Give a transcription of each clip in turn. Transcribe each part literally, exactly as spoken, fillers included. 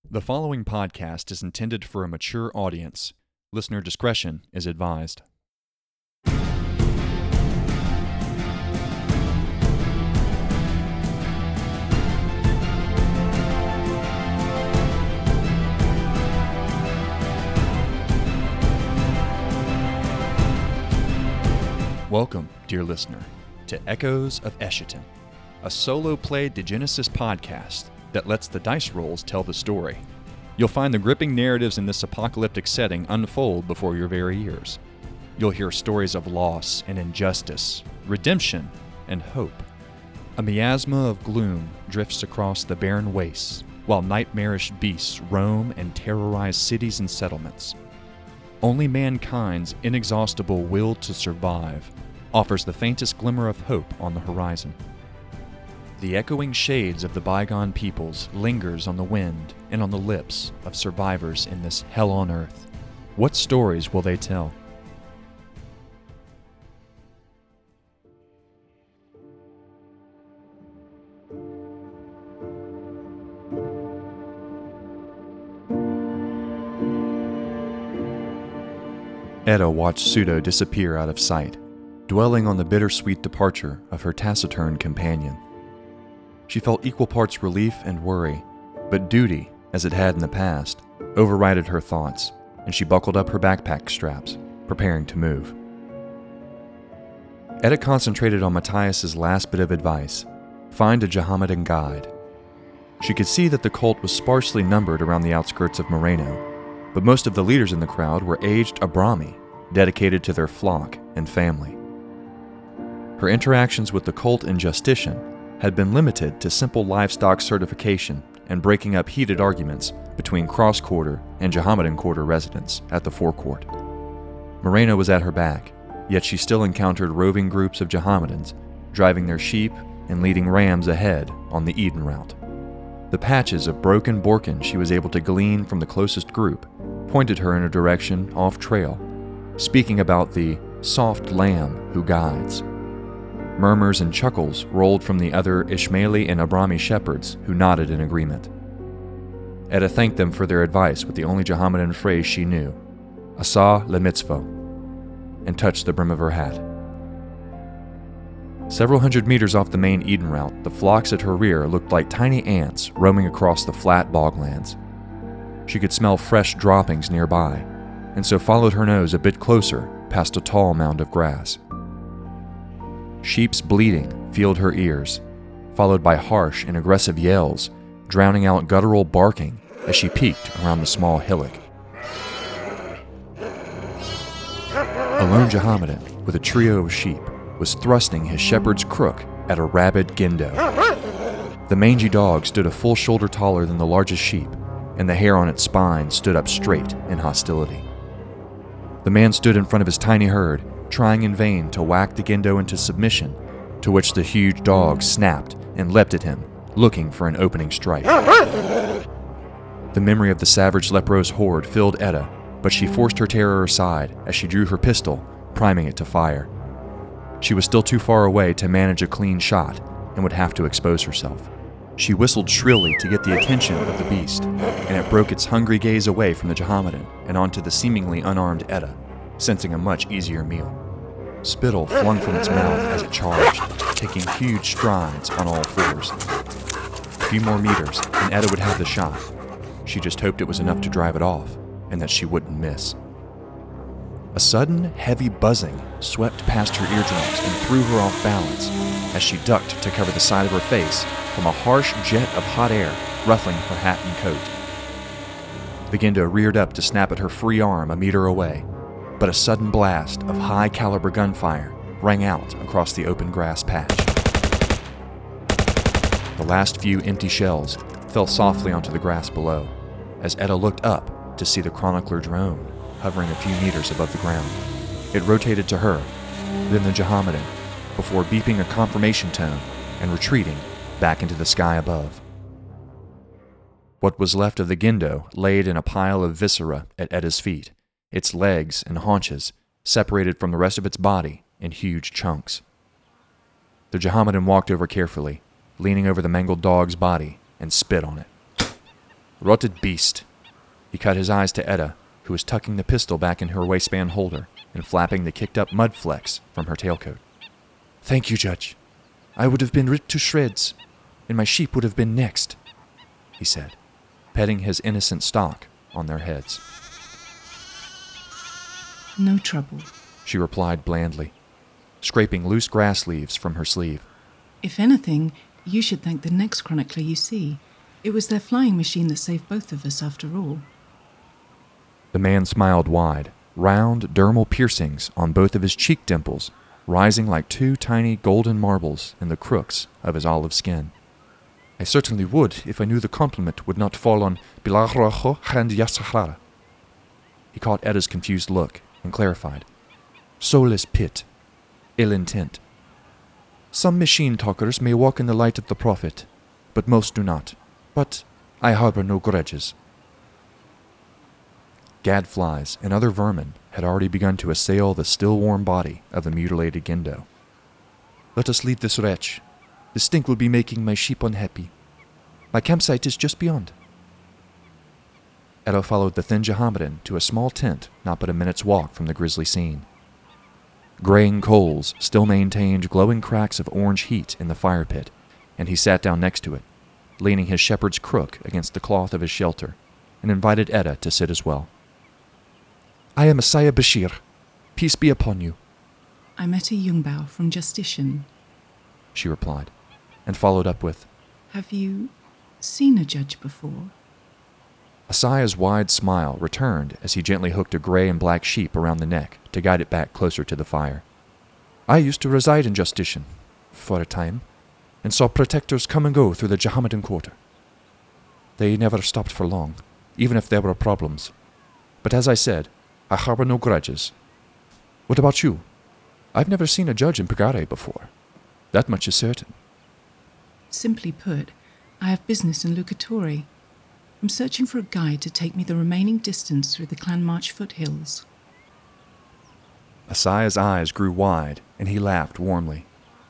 The following podcast is intended for a mature audience. Listener discretion is advised. Welcome, dear listener, to Echoes of Eschaton, a solo-played Degenesis podcast that lets the dice rolls tell the story. You'll find the gripping narratives in this apocalyptic setting unfold before your very ears. You'll hear stories of loss and injustice, redemption and hope. A miasma of gloom drifts across the barren wastes, while nightmarish beasts roam and terrorize cities and settlements. Only mankind's inexhaustible will to survive offers the faintest glimmer of hope on the horizon. The echoing shades of the bygone peoples lingers on the wind and on the lips of survivors in this hell on earth. What stories will they tell? Etta watched Pseudo disappear out of sight, dwelling on the bittersweet departure of her taciturn companion. She felt equal parts relief and worry, but duty, as it had in the past, overrided her thoughts, and she buckled up her backpack straps, preparing to move. Etta concentrated on Matthias's last bit of advice: find a Jehammedan guide. She could see that the cult was sparsely numbered around the outskirts of Moreno, but most of the leaders in the crowd were aged Abrami, dedicated to their flock and family. Her interactions with the cult and Justitian had been limited to simple livestock certification and breaking up heated arguments between cross-quarter and Jehammedan quarter residents at the forecourt. Moreno was at her back, yet she still encountered roving groups of Jehammedans, driving their sheep and leading rams ahead on the Eden route. The patches of broken Borken she was able to glean from the closest group pointed her in a direction off-trail, speaking about the soft lamb who guides. Murmurs and chuckles rolled from the other Ishmaeli and Abrami shepherds who nodded in agreement. Etta thanked them for their advice with the only Jehammedan phrase she knew, Asa le mitzvah, and touched the brim of her hat. Several hundred meters off the main Eden route, the flocks at her rear looked like tiny ants roaming across the flat boglands. She could smell fresh droppings nearby, and so followed her nose a bit closer past a tall mound of grass. Sheep's bleating filled her ears, followed by harsh and aggressive yells, drowning out guttural barking as she peeked around the small hillock. A lone Jehammedan with a trio of sheep was thrusting his shepherd's crook at a rabid Gindo. The mangy dog stood a full shoulder taller than the largest sheep, and the hair on its spine stood up straight in hostility. The man stood in front of his tiny herd, trying in vain to whack the Gindo into submission, to which the huge dog snapped and leapt at him, looking for an opening strike. The memory of the savage leprous horde filled Etta, but she forced her terror aside as she drew her pistol, priming it to fire. She was still too far away to manage a clean shot and would have to expose herself. She whistled shrilly to get the attention of the beast, and it broke its hungry gaze away from the Jehammedan and onto the seemingly unarmed Etta, sensing a much easier meal. Spittle flung from its mouth as it charged, taking huge strides on all fours. A few more meters, and Etta would have the shot. She just hoped it was enough to drive it off, and that she wouldn't miss. A sudden, heavy buzzing swept past her eardrums and threw her off balance as she ducked to cover the side of her face from a harsh jet of hot air ruffling her hat and coat. The Gindo reared up to snap at her free arm a meter away, but a sudden blast of high-caliber gunfire rang out across the open grass patch. The last few empty shells fell softly onto the grass below, as Etta looked up to see the Chronicler drone hovering a few meters above the ground. It rotated to her, then the Jehammedan, before beeping a confirmation tone and retreating back into the sky above. What was left of the Gindo laid in a pile of viscera at Etta's feet, its legs and haunches separated from the rest of its body in huge chunks. The Jehammedan walked over carefully, leaning over the mangled dog's body, and spit on it. Rotted beast. He cut his eyes to Etta, who was tucking the pistol back in her waistband holder and flapping the kicked-up mud flecks from her tailcoat. Thank you, Judge. I would have been ripped to shreds, and my sheep would have been next, he said, petting his innocent stock on their heads. No trouble, she replied blandly, scraping loose grass leaves from her sleeve. If anything, you should thank the next chronicler you see. It was their flying machine that saved both of us after all. The man smiled wide, round dermal piercings on both of his cheek dimples, rising like two tiny golden marbles in the crooks of his olive skin. I certainly would if I knew the compliment would not fall on Bilahraho and Yasahara. He caught Etta's confused look and clarified. Soulless pit. Ill intent. Some machine talkers may walk in the light of the prophet, but most do not. But I harbor no grudges. Gadflies and other vermin had already begun to assail the still-warm body of the mutilated Gendo. Let us leave this wretch. The stink will be making my sheep unhappy. My campsite is just beyond. Etta followed the thin Jahamadan to a small tent not but a minute's walk from the grisly scene. Graying coals still maintained glowing cracks of orange heat in the fire pit, and he sat down next to it, leaning his shepherd's crook against the cloth of his shelter, and invited Etta to sit as well. I am Asaya Bashir. Peace be upon you. I'm Etta Jungbao from Justitian, she replied, and followed up with, Have you seen a judge before? Asaya's wide smile returned as he gently hooked a gray and black sheep around the neck to guide it back closer to the fire. I used to reside in Justitian, for a time, and saw protectors come and go through the Jahamadan quarter. They never stopped for long, even if there were problems. But as I said, I harbor no grudges. What about you? I've never seen a judge in Pagare before. That much is certain. Simply put, I have business in Lucatori. I'm searching for a guide to take me the remaining distance through the Clan March foothills. Asaya's eyes grew wide, and he laughed warmly.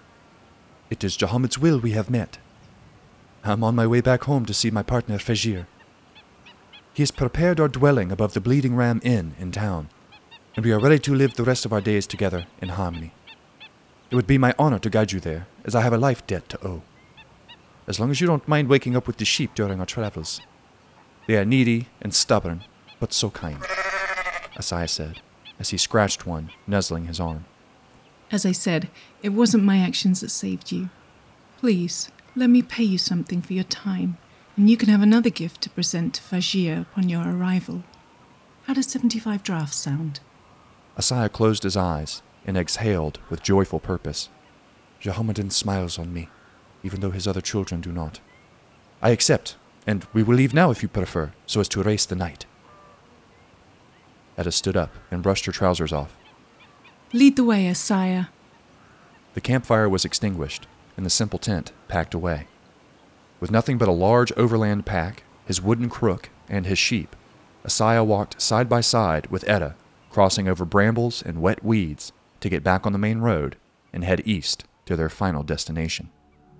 It is Jahamad's will we have met. I'm on my way back home to see my partner Fajir. He has prepared our dwelling above the Bleeding Ram Inn in town, and we are ready to live the rest of our days together in harmony. It would be my honor to guide you there, as I have a life debt to owe. As long as you don't mind waking up with the sheep during our travels. They are needy and stubborn, but so kind, Asaya said, as he scratched one, nuzzling his arm. As I said, it wasn't my actions that saved you. Please, let me pay you something for your time, and you can have another gift to present to Fajir upon your arrival. How does seventy-five drafts sound? Asaya closed his eyes and exhaled with joyful purpose. Jahamadan smiles on me, even though his other children do not. I accept, and we will leave now if you prefer, so as to erase the night. Etta stood up and brushed her trousers off. Lead the way, Asaya. The campfire was extinguished, and the simple tent packed away. With nothing but a large overland pack, his wooden crook, and his sheep, Asaya walked side by side with Etta, crossing over brambles and wet weeds to get back on the main road and head east to their final destination.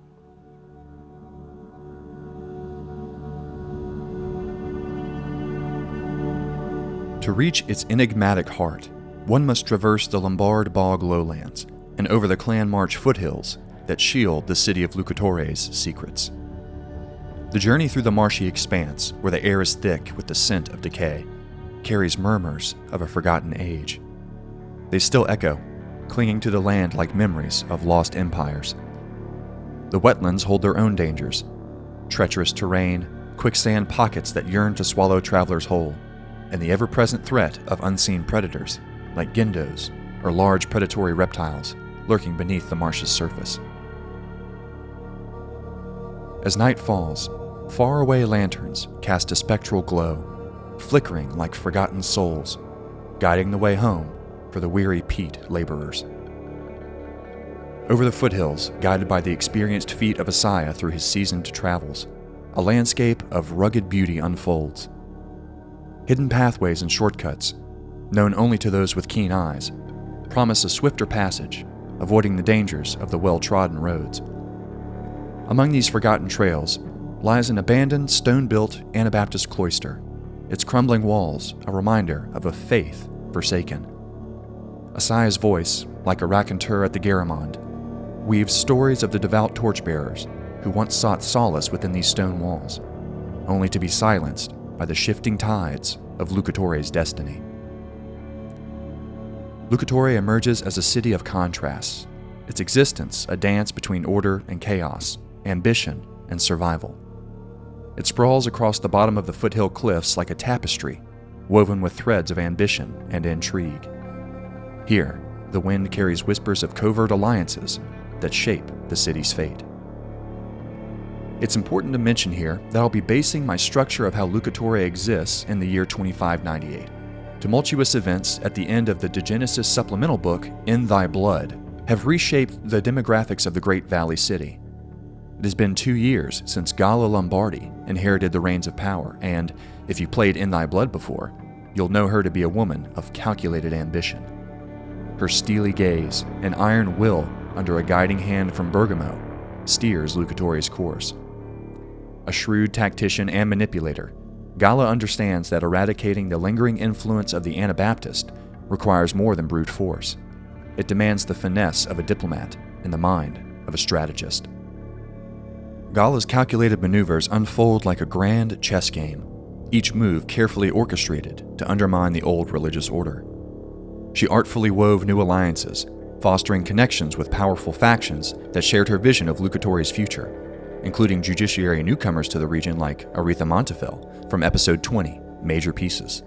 To reach its enigmatic heart, one must traverse the Lombard Bog lowlands and over the Clan March foothills that shield the city of Lucatore's secrets. The journey through the marshy expanse, where the air is thick with the scent of decay, carries murmurs of a forgotten age. They still echo, clinging to the land like memories of lost empires. The wetlands hold their own dangers: treacherous terrain, quicksand pockets that yearn to swallow travelers whole, and the ever-present threat of unseen predators, like Gendos or large predatory reptiles, lurking beneath the marsh's surface. As night falls, faraway lanterns cast a spectral glow, flickering like forgotten souls, guiding the way home for the weary peat laborers. Over the foothills, guided by the experienced feet of Asaya through his seasoned travels, a landscape of rugged beauty unfolds. Hidden pathways and shortcuts, known only to those with keen eyes, promise a swifter passage, avoiding the dangers of the well-trodden roads. Among these forgotten trails, lies an abandoned, stone-built Anabaptist cloister, its crumbling walls a reminder of a faith forsaken. Asaya's voice, like a raconteur at the Garamond, weaves stories of the devout torchbearers who once sought solace within these stone walls, only to be silenced by the shifting tides of Lucatore's destiny. Lucatore emerges as a city of contrasts, its existence a dance between order and chaos, ambition and survival. It sprawls across the bottom of the foothill cliffs like a tapestry, woven with threads of ambition and intrigue. Here, the wind carries whispers of covert alliances that shape the city's fate. It's important to mention here that I'll be basing my structure of how Lucatore exists in the year twenty-five ninety-eight. Tumultuous events at the end of the De Genesis supplemental book, In Thy Blood, have reshaped the demographics of the Great Valley City. It has been two years since Galla Lombardi inherited the reins of power, and if you played In Thy Blood before, you'll know her to be a woman of calculated ambition. Her steely gaze and iron will under a guiding hand from Bergamo steers Lucatore's course. A shrewd tactician and manipulator, Galla understands that eradicating the lingering influence of the Anabaptist requires more than brute force. It demands the finesse of a diplomat and the mind of a strategist. Galla's calculated maneuvers unfold like a grand chess game, each move carefully orchestrated to undermine the old religious order. She artfully wove new alliances, fostering connections with powerful factions that shared her vision of Lucatore's future, including judiciary newcomers to the region like Aretha Montefiore from episode twenty, Major Pieces.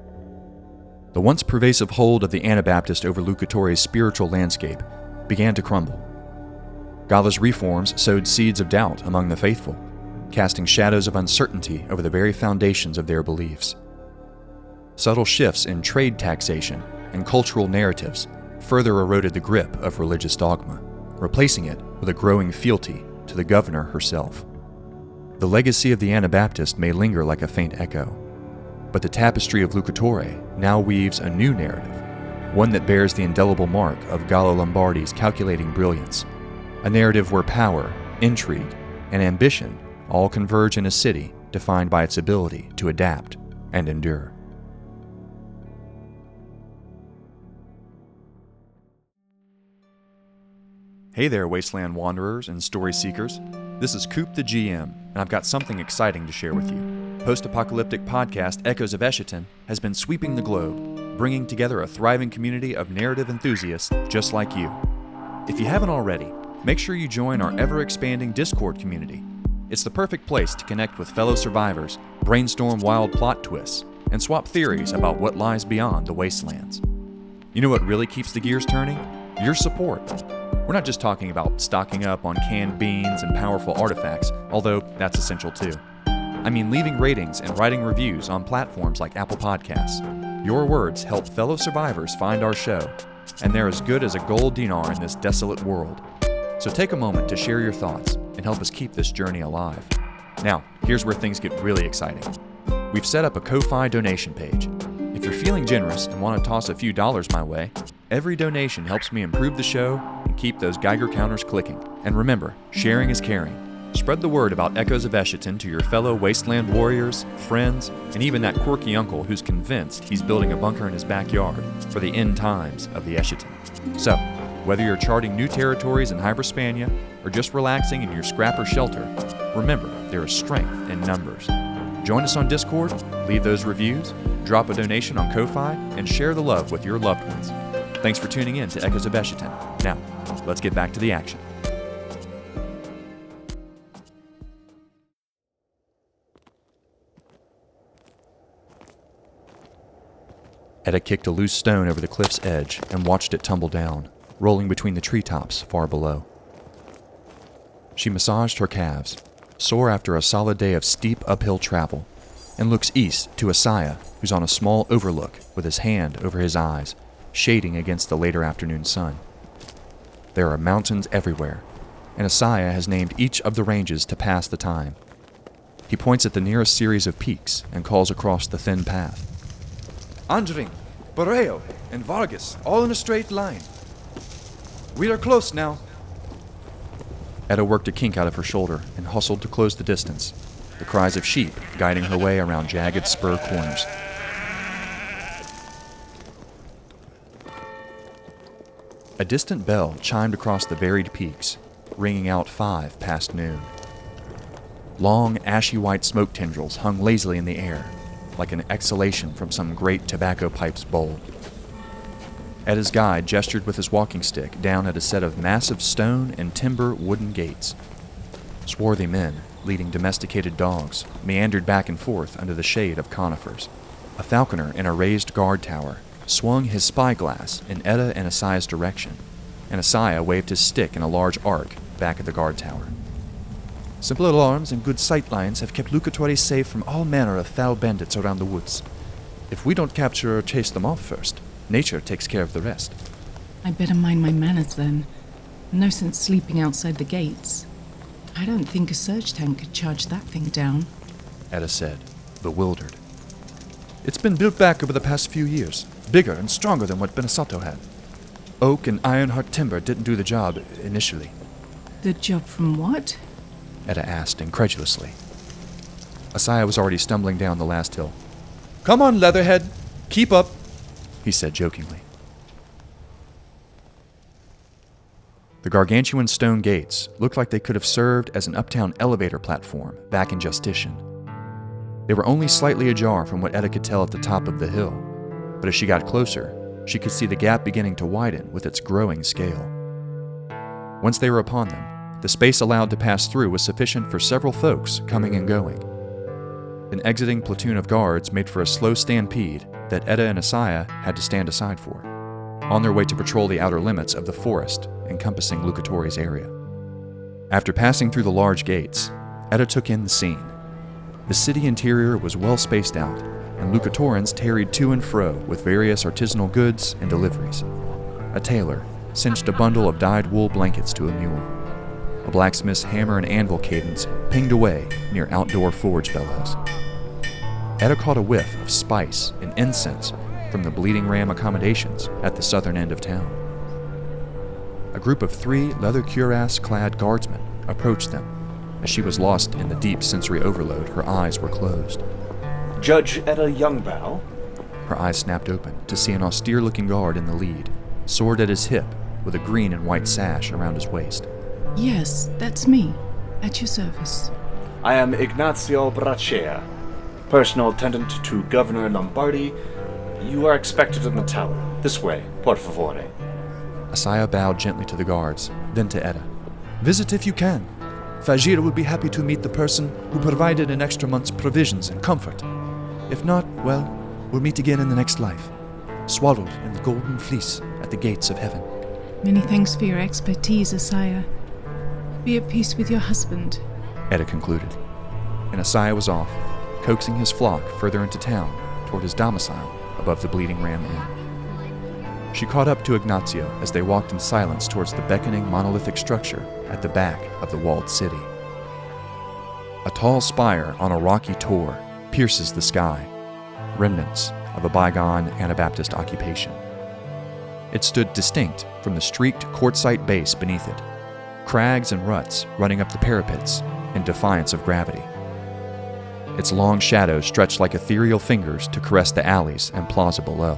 The once pervasive hold of the Anabaptist over Lucatore's spiritual landscape began to crumble. Galla's reforms sowed seeds of doubt among the faithful, casting shadows of uncertainty over the very foundations of their beliefs. Subtle shifts in trade taxation and cultural narratives further eroded the grip of religious dogma, replacing it with a growing fealty to the governor herself. The legacy of the Anabaptist may linger like a faint echo, but the tapestry of Lucatore now weaves a new narrative, one that bears the indelible mark of Galla Lombardi's calculating brilliance, a narrative where power, intrigue, and ambition all converge in a city defined by its ability to adapt and endure. Hey there, Wasteland Wanderers and Story Seekers. This is Coop the G M, and I've got something exciting to share with you. Post-apocalyptic podcast Echoes of Eschaton has been sweeping the globe, bringing together a thriving community of narrative enthusiasts just like you. If you haven't already, make sure you join our ever-expanding Discord community. It's the perfect place to connect with fellow survivors, brainstorm wild plot twists, and swap theories about what lies beyond the wastelands. You know what really keeps the gears turning? Your support. We're not just talking about stocking up on canned beans and powerful artifacts, although that's essential too. I mean leaving ratings and writing reviews on platforms like Apple Podcasts. Your words help fellow survivors find our show, and they're as good as a gold dinar in this desolate world. So take a moment to share your thoughts and help us keep this journey alive. Now, here's where things get really exciting. We've set up a Ko-Fi donation page. If you're feeling generous and want to toss a few dollars my way, every donation helps me improve the show and keep those Geiger counters clicking. And remember, sharing is caring. Spread the word about Echoes of Eschaton to your fellow wasteland warriors, friends, and even that quirky uncle who's convinced he's building a bunker in his backyard for the end times of the Eschaton. So, whether you're charting new territories in Hyberspania or just relaxing in your scrapper shelter, remember there is strength in numbers. Join us on Discord, leave those reviews, drop a donation on Ko-Fi, and share the love with your loved ones. Thanks for tuning in to Echoes of Eschaton. Now, let's get back to the action. Etta kicked a loose stone over the cliff's edge and watched it tumble down, rolling between the treetops far below. She massaged her calves, sore after a solid day of steep uphill travel, and looks east to Asaya, who's on a small overlook with his hand over his eyes, shading against the later afternoon sun. There are mountains everywhere, and Asaya has named each of the ranges to pass the time. He points at the nearest series of peaks and calls across the thin path. Anjring, Borreo, and Vargas, all in a straight line. We are close now. Etta worked a kink out of her shoulder and hustled to close the distance, the cries of sheep guiding her way around jagged spur corners. A distant bell chimed across the varied peaks, ringing out five past noon. Long, ashy-white smoke tendrils hung lazily in the air, like an exhalation from some great tobacco pipe's bowl. Edda's guide gestured with his walking stick down at a set of massive stone and timber wooden gates. Swarthy men, leading domesticated dogs, meandered back and forth under the shade of conifers. A falconer in a raised guard tower swung his spyglass in Edda and Asaya's direction, and Asaya waved his stick in a large arc back at the guard tower. Simple alarms and good sight lines have kept Lucatore safe from all manner of foul bandits around the woods. If we don't capture or chase them off first, nature takes care of the rest. I'd better mind my manners then. No sense sleeping outside the gates. I don't think a surge tank could charge that thing down, Edda said, bewildered. It's been built back over the past few years, bigger and stronger than what Benesato had. Oak and Ironheart timber didn't do the job initially. The job from what? Edda asked incredulously. Asaya was already stumbling down the last hill. Come on, Leatherhead. Keep up, he said jokingly. The gargantuan stone gates looked like they could have served as an uptown elevator platform back in Justitian. They were only slightly ajar from what Edda could tell at the top of the hill, but as she got closer, she could see the gap beginning to widen with its growing scale. Once they were upon them, the space allowed to pass through was sufficient for several folks coming and going. An exiting platoon of guards made for a slow stampede that Edda and Asaya had to stand aside for, on their way to patrol the outer limits of the forest encompassing Lucatore's area. After passing through the large gates, Edda took in the scene. The city interior was well spaced out, and Lucatorans tarried to and fro with various artisanal goods and deliveries. A tailor cinched a bundle of dyed wool blankets to a mule. A blacksmith's hammer and anvil cadence pinged away near outdoor forge bellows. Edda caught a whiff of spice and incense from the Bleeding Ram accommodations at the southern end of town. A group of three leather cuirass-clad guardsmen approached them. As she was lost in the deep sensory overload, her eyes were closed. Judge Edda Youngbow? Her eyes snapped open to see an austere-looking guard in the lead, sword at his hip with a green and white sash around his waist. Yes, that's me. At your service. I am Ignazio Braccia, personal attendant to Governor Lombardi. You are expected in the tower. This way, por favore. Asaya bowed gently to the guards, then to Edda. Visit if you can. Fajira would be happy to meet the person who provided an extra month's provisions and comfort. If not, well, we'll meet again in the next life, swallowed in the golden fleece at the gates of heaven. Many thanks for your expertise, Asaya. Be at peace with your husband, Edda concluded, and Asaya was off, coaxing his flock further into town toward his domicile above the Bleeding Ram Inn. She caught up to Ignazio as they walked in silence towards the beckoning monolithic structure at the back of the walled city. A tall spire on a rocky tor pierces the sky, remnants of a bygone Anabaptist occupation. It stood distinct from the streaked quartzite base beneath it, crags and ruts running up the parapets in defiance of gravity. Its long shadows stretched like ethereal fingers to caress the alleys and plaza below.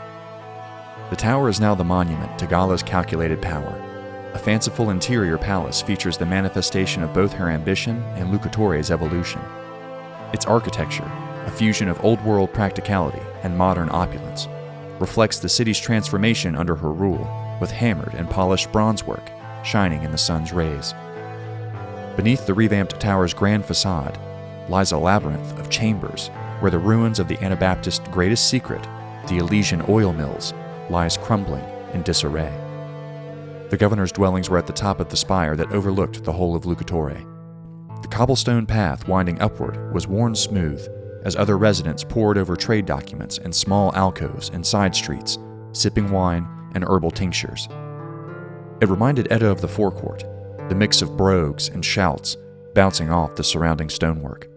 The tower is now the monument to Gala's calculated power. A fanciful interior palace features the manifestation of both her ambition and Lucatore's evolution. Its architecture, a fusion of old-world practicality and modern opulence, reflects the city's transformation under her rule, with hammered and polished bronzework shining in the sun's rays. Beneath the revamped tower's grand facade lies a labyrinth of chambers where the ruins of the Anabaptist greatest secret, the Elysian oil mills, lies crumbling in disarray. The governor's dwellings were at the top of the spire that overlooked the whole of Lucatore. The cobblestone path winding upward was worn smooth as other residents pored over trade documents in small alcoves and side streets, sipping wine and herbal tinctures. It reminded Edda of the forecourt, the mix of brogues and shouts bouncing off the surrounding stonework.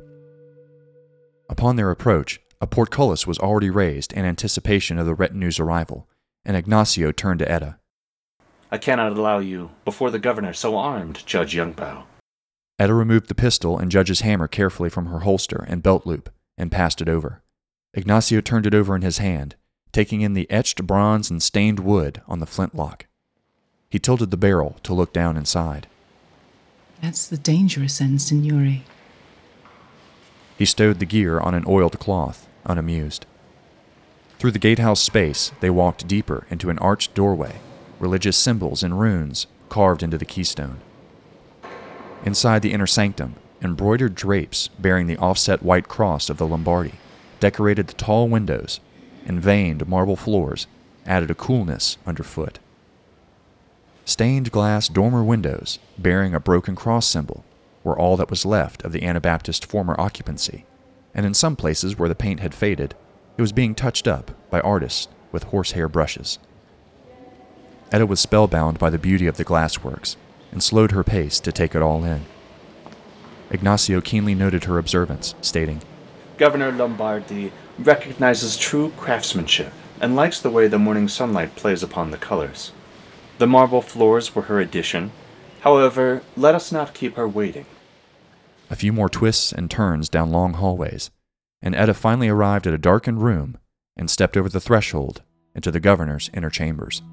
Upon their approach, a portcullis was already raised in anticipation of the retinue's arrival, and Ignazio turned to Edda. I cannot allow you before the governor so armed, Judge Youngbow. Etta removed the pistol and Judge's hammer carefully from her holster and belt loop and passed it over. Ignacio turned it over in his hand, taking in the etched bronze and stained wood on the flintlock. He tilted the barrel to look down inside. That's the dangerous end, Signore. He stowed the gear on an oiled cloth, unamused. Through the gatehouse space, they walked deeper into an arched doorway, religious symbols and runes carved into the keystone. Inside the inner sanctum, embroidered drapes bearing the offset white cross of the Lombardi decorated the tall windows, and veined marble floors added a coolness underfoot. Stained glass dormer windows bearing a broken cross symbol were all that was left of the Anabaptist former occupancy, and in some places where the paint had faded, it was being touched up by artists with horsehair brushes. Etta was spellbound by the beauty of the glassworks and slowed her pace to take it all in. Ignacio keenly noted her observance, stating, Governor Lombardi recognizes true craftsmanship and likes the way the morning sunlight plays upon the colors. The marble floors were her addition. However, let us not keep her waiting. A few more twists and turns down long hallways, and Etta finally arrived at a darkened room and stepped over the threshold into the governor's inner chambers.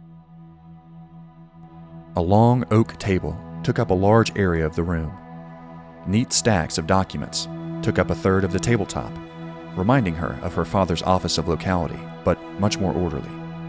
A long oak table took up a large area of the room. Neat stacks of documents took up a third of the tabletop, reminding her of her father's office of locality, but much more orderly.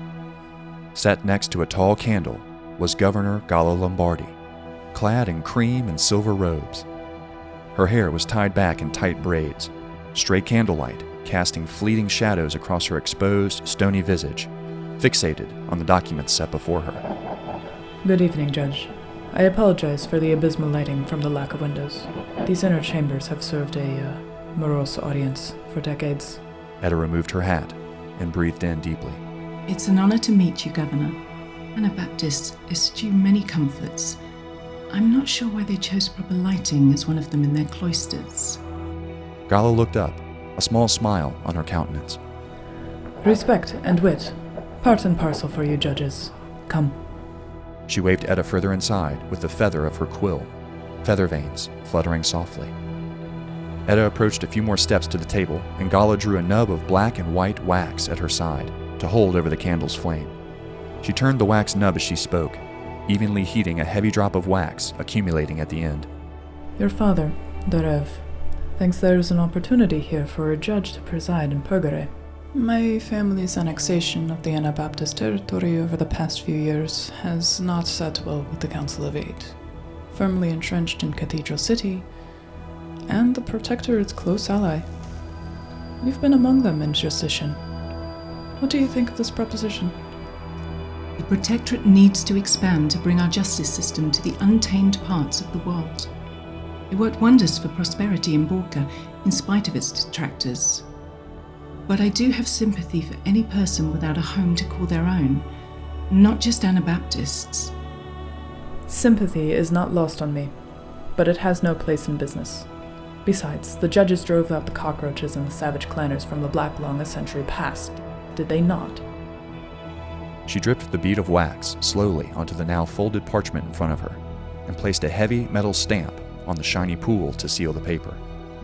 Set next to a tall candle was Governor Galla Lombardi, clad in cream and silver robes. Her hair was tied back in tight braids, stray candlelight casting fleeting shadows across her exposed, stony visage, fixated on the documents set before her. Good evening, Judge. I apologize for the abysmal lighting from the lack of windows. These inner chambers have served a uh, morose audience for decades. Etta removed her hat and breathed in deeply. It's an honor to meet you, Governor. Anabaptists eschew many comforts. I'm not sure why they chose proper lighting as one of them in their cloisters. Galla looked up, a small smile on her countenance. Respect and wit. Part and parcel for you judges. Come. She waved Etta further inside with the feather of her quill, feather veins fluttering softly. Etta approached a few more steps to the table, and Galla drew a nub of black and white wax at her side to hold over the candle's flame. She turned the wax nub as she spoke, evenly heating a heavy drop of wax accumulating at the end. Your father, the Rev, thinks there is an opportunity here for a judge to preside in Purgare. My family's annexation of the Anabaptist territory over the past few years has not sat well with the Council of Eight. Firmly entrenched in Cathedral City, and the Protectorate's close ally. We've been among them in Justitian. What do you think of this proposition? The Protectorate needs to expand to bring our justice system to the untamed parts of the world. It worked wonders for prosperity in Borca, in spite of its detractors. But I do have sympathy for any person without a home to call their own, not just Anabaptists. Sympathy is not lost on me, but it has no place in business. Besides, the judges drove out the cockroaches and the savage clanners from the Black Lung a century past, did they not? She dripped the bead of wax slowly onto the now folded parchment in front of her, and placed a heavy metal stamp on the shiny pool to seal the paper.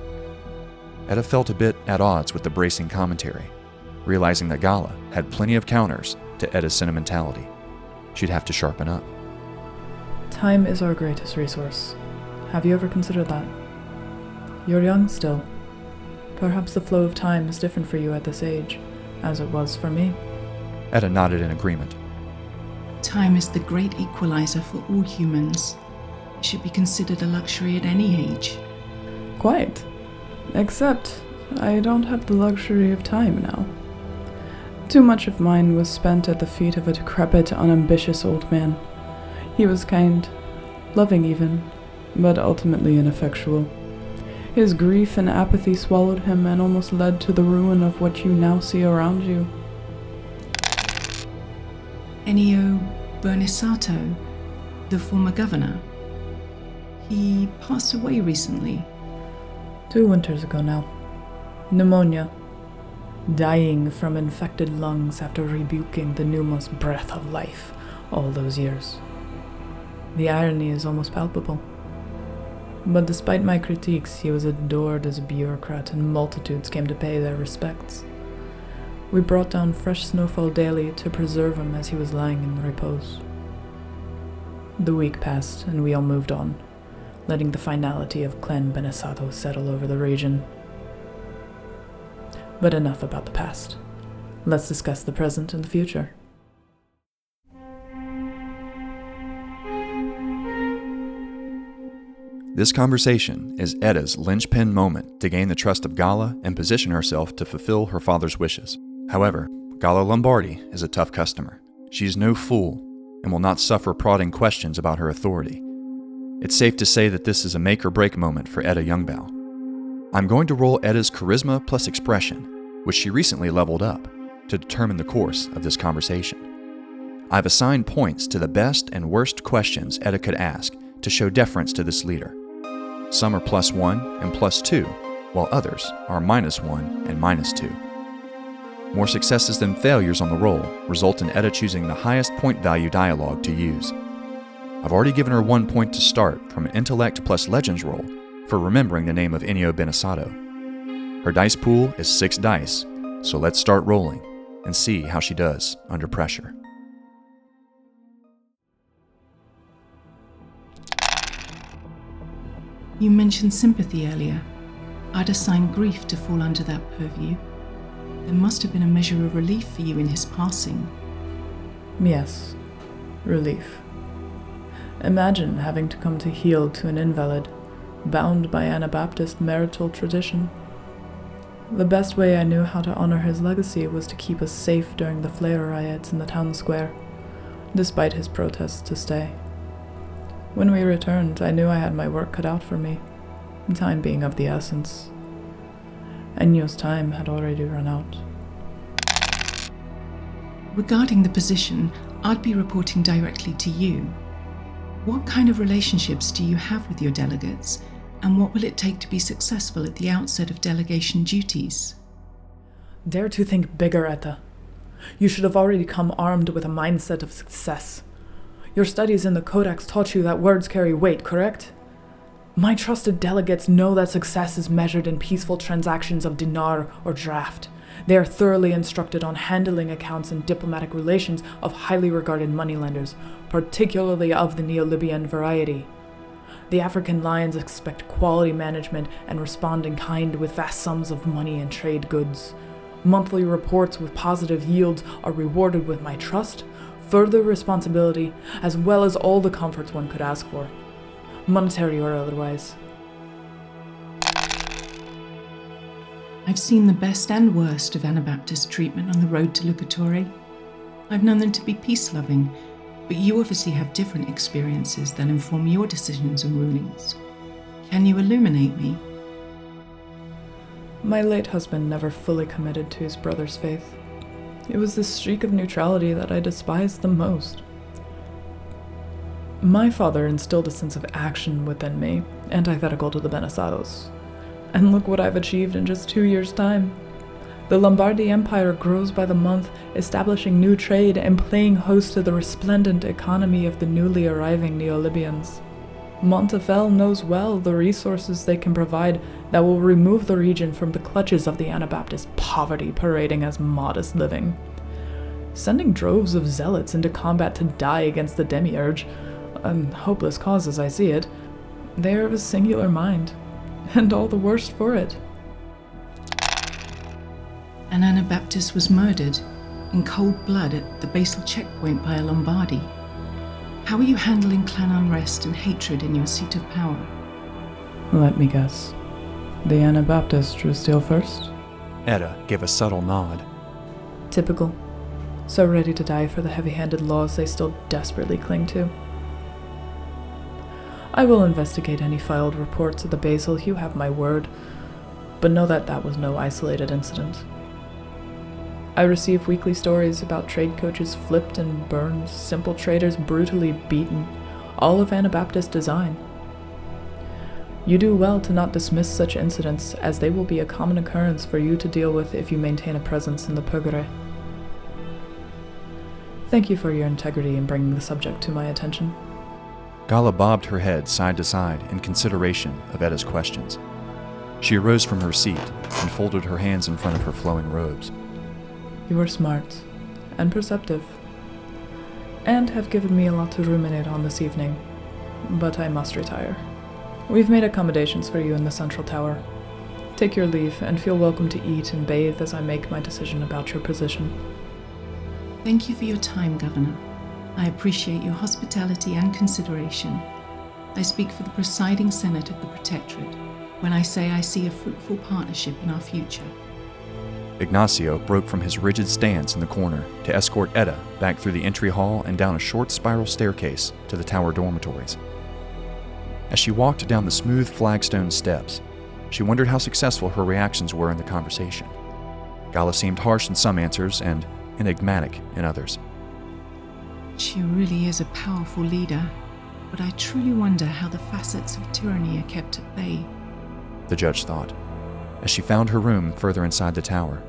Etta felt a bit at odds with the bracing commentary, realizing that Galla had plenty of counters to Etta's sentimentality. She'd have to sharpen up. Time is our greatest resource. Have you ever considered that? You're young still. Perhaps the flow of time is different for you at this age, as it was for me. Etta nodded in agreement. Time is the great equalizer for all humans. It should be considered a luxury at any age. Quite. Except, I don't have the luxury of time now. Too much of mine was spent at the feet of a decrepit, unambitious old man. He was kind, loving even, but ultimately ineffectual. His grief and apathy swallowed him and almost led to the ruin of what you now see around you. Ennio Bernisato, the former governor, he passed away recently. Two winters ago now. Pneumonia. Dying from infected lungs after rebuking the pneumos breath of life all those years. The irony is almost palpable. But despite my critiques, he was adored as a bureaucrat, and multitudes came to pay their respects. We brought down fresh snowfall daily to preserve him as he was lying in repose. The week passed, and we all moved on, letting the finality of Clan Benesato settle over the region. But enough about the past. Let's discuss the present and the future. This conversation is Edda's linchpin moment to gain the trust of Gala and position herself to fulfill her father's wishes. However, Gala Lombardi is a tough customer. She is no fool and will not suffer prodding questions about her authority. It's safe to say that this is a make-or-break moment for Edda Youngbow. I'm going to roll Edda's charisma plus expression, which she recently leveled up, to determine the course of this conversation. I've assigned points to the best and worst questions Edda could ask to show deference to this leader. Some are plus one and plus two, while others are minus one and minus two. More successes than failures on the roll result in Edda choosing the highest point value dialogue to use. I've already given her one point to start from an intellect plus legends roll for remembering the name of Ennio Benesato. Her dice pool is six dice, so let's start rolling and see how she does under pressure. You mentioned sympathy earlier. I'd assign grief to fall under that purview. There must have been a measure of relief for you in his passing. Yes, relief. Imagine having to come to heel to an invalid, bound by Anabaptist marital tradition. The best way I knew how to honor his legacy was to keep us safe during the flare riots in the town square, despite his protests to stay. When we returned, I knew I had my work cut out for me, time being of the essence. Ennio's time had already run out. Regarding the position, I'd be reporting directly to you. What kind of relationships do you have with your delegates, and what will it take to be successful at the outset of delegation duties? Dare to think bigger, Etta. You should have already come armed with a mindset of success. Your studies in the Codex taught you that words carry weight, correct? My trusted delegates know that success is measured in peaceful transactions of dinar or draft. They are thoroughly instructed on handling accounts and diplomatic relations of highly regarded moneylenders, particularly of the Neo-Libyan variety. The African lions expect quality management and respond in kind with vast sums of money and trade goods. Monthly reports with positive yields are rewarded with my trust, further responsibility, as well as all the comforts one could ask for, monetary or otherwise. I've seen the best and worst of Anabaptist treatment on the road to Lucatore. I've known them to be peace-loving, but you obviously have different experiences that inform your decisions and rulings. Can you illuminate me? My late husband never fully committed to his brother's faith. It was this streak of neutrality that I despised the most. My father instilled a sense of action within me, antithetical to the Benesatos. And look what I've achieved in just two years' time. The Lombardy Empire grows by the month, establishing new trade and playing host to the resplendent economy of the newly arriving Neo-Libyans. Montefel knows well the resources they can provide that will remove the region from the clutches of the Anabaptist poverty parading as modest living. Sending droves of zealots into combat to die against the demiurge, a hopeless cause as I see it, they are of a singular mind, and all the worse for it. An Anabaptist was murdered in cold blood at the basal checkpoint by a Lombardi. How are you handling clan unrest and hatred in your seat of power? Let me guess. The Anabaptists drew steel first? Edda gave a subtle nod. Typical. So ready to die for the heavy-handed laws they still desperately cling to. I will investigate any filed reports of the Basal, you have my word, but know that that was no isolated incident. I receive weekly stories about trade coaches flipped and burned, simple traders brutally beaten, all of Anabaptist design. You do well to not dismiss such incidents, as they will be a common occurrence for you to deal with if you maintain a presence in the Purgare. Thank you for your integrity in bringing the subject to my attention. Gala bobbed her head side to side in consideration of Edda's questions. She arose from her seat and folded her hands in front of her flowing robes. You are smart and perceptive, and have given me a lot to ruminate on this evening, but I must retire. We've made accommodations for you in the central tower. Take your leave and feel welcome to eat and bathe as I make my decision about your position. Thank you for your time, Governor. I appreciate your hospitality and consideration. I speak for the presiding Senate of the Protectorate when I say I see a fruitful partnership in our future. Ignacio broke from his rigid stance in the corner to escort Edda back through the entry hall and down a short spiral staircase to the tower dormitories. As she walked down the smooth flagstone steps, she wondered how successful her reactions were in the conversation. Gala seemed harsh in some answers and enigmatic in others. She really is a powerful leader, but I truly wonder how the facets of tyranny are kept at bay, the judge thought, as she found her room further inside the tower.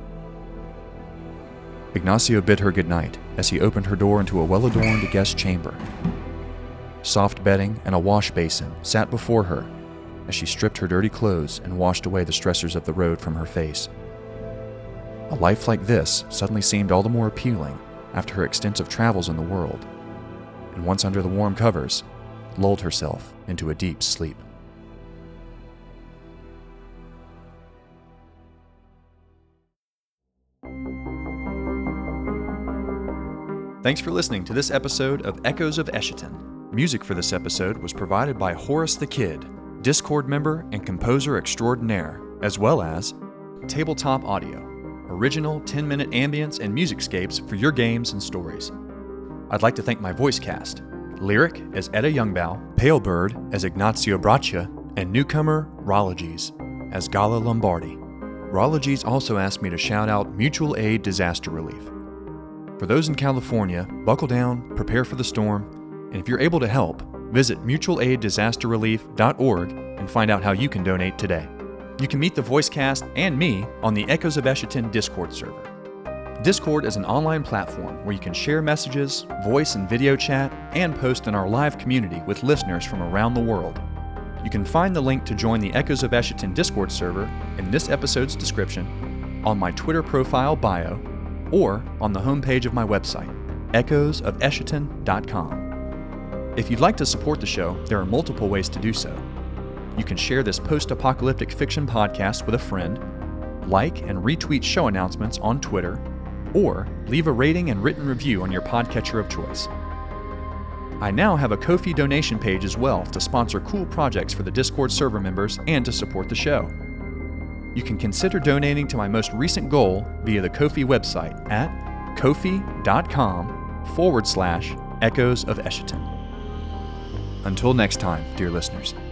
Ignacio bid her good night as he opened her door into a well-adorned guest chamber. Soft bedding and a wash basin sat before her as she stripped her dirty clothes and washed away the stressors of the road from her face. A life like this suddenly seemed all the more appealing after her extensive travels in the world, and once under the warm covers, lulled herself into a deep sleep. Thanks for listening to this episode of Echoes of Eschaton. Music for this episode was provided by Horace the Kid, Discord member and composer extraordinaire, as well as Tabletop Audio, original ten-minute ambience and musicscapes for your games and stories. I'd like to thank my voice cast, Lyric as Edda Youngbow, Palebird as Ignacio Braccia, and newcomer Rologies as Gala Lombardi. Rologies also asked me to shout out Mutual Aid Disaster Relief. For those in California, buckle down, prepare for the storm, and if you're able to help, visit mutual aid disaster relief dot org and find out how you can donate today. You can meet the Voicecast and me on the Echoes of Eschaton Discord server. Discord is an online platform where you can share messages, voice and video chat, and post in our live community with listeners from around the world. You can find the link to join the Echoes of Eschaton Discord server in this episode's description, on my Twitter profile bio, or on the homepage of my website, echoes of eschaton dot com. If you'd like to support the show, there are multiple ways to do so. You can share this post-apocalyptic fiction podcast with a friend, like and retweet show announcements on Twitter, or leave a rating and written review on your podcatcher of choice. I now have a Ko-fi donation page as well to sponsor cool projects for the Discord server members and to support the show. You can consider donating to my most recent goal via the Ko-fi website at ko-fi.com forward slash Echoes of Eschaton. Until next time, dear listeners.